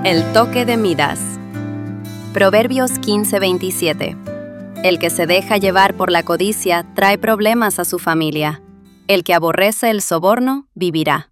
El toque de Midas. Proverbios 15:27. El que se deja llevar por la codicia trae problemas a su familia. El que aborrece el soborno vivirá.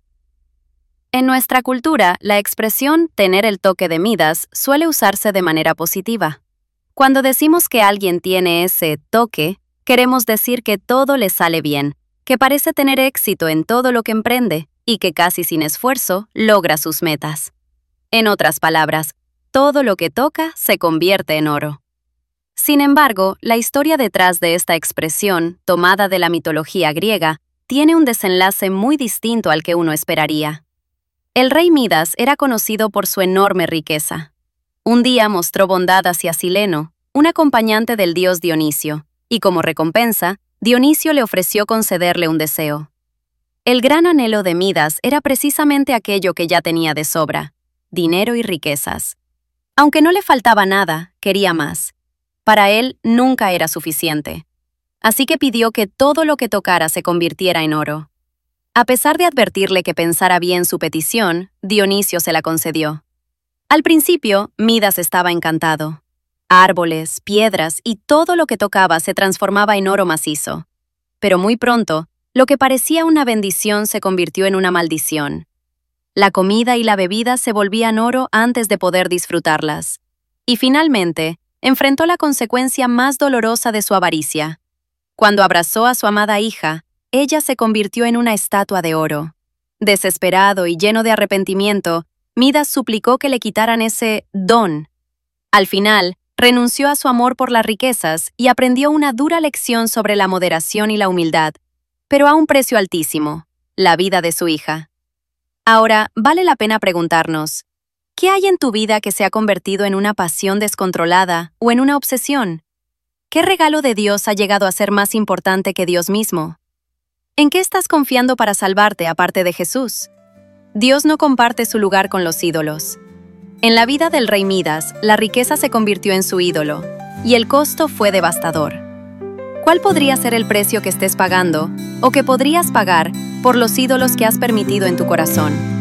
En nuestra cultura, la expresión tener el toque de Midas suele usarse de manera positiva. Cuando decimos que alguien tiene ese toque, queremos decir que todo le sale bien, que parece tener éxito en todo lo que emprende y que casi sin esfuerzo logra sus metas. En otras palabras, todo lo que toca se convierte en oro. Sin embargo, la historia detrás de esta expresión, tomada de la mitología griega, tiene un desenlace muy distinto al que uno esperaría. El rey Midas era conocido por su enorme riqueza. Un día mostró bondad hacia Sileno, un acompañante del dios Dionisio, y como recompensa, Dionisio le ofreció concederle un deseo. El gran anhelo de Midas era precisamente aquello que ya tenía de sobra: dinero y riquezas. Aunque no le faltaba nada, quería más. Para él nunca era suficiente. Así que pidió que todo lo que tocara se convirtiera en oro. A pesar de advertirle que pensara bien su petición, Dionisio se la concedió. Al principio, Midas estaba encantado. Árboles, piedras y todo lo que tocaba se transformaba en oro macizo. Pero muy pronto, lo que parecía una bendición se convirtió en una maldición. La comida y la bebida se volvían oro antes de poder disfrutarlas. Y finalmente, enfrentó la consecuencia más dolorosa de su avaricia. Cuando abrazó a su amada hija, ella se convirtió en una estatua de oro. Desesperado y lleno de arrepentimiento, Midas suplicó que le quitaran ese don. Al final, renunció a su amor por las riquezas y aprendió una dura lección sobre la moderación y la humildad, pero a un precio altísimo: la vida de su hija. Ahora, vale la pena preguntarnos, ¿qué hay en tu vida que se ha convertido en una pasión descontrolada o en una obsesión? ¿Qué regalo de Dios ha llegado a ser más importante que Dios mismo? ¿En qué estás confiando para salvarte aparte de Jesús? Dios no comparte su lugar con los ídolos. En la vida del rey Midas, la riqueza se convirtió en su ídolo, y el costo fue devastador. ¿Cuál podría ser el precio que estés pagando o que podrías pagar por los ídolos que has permitido en tu corazón?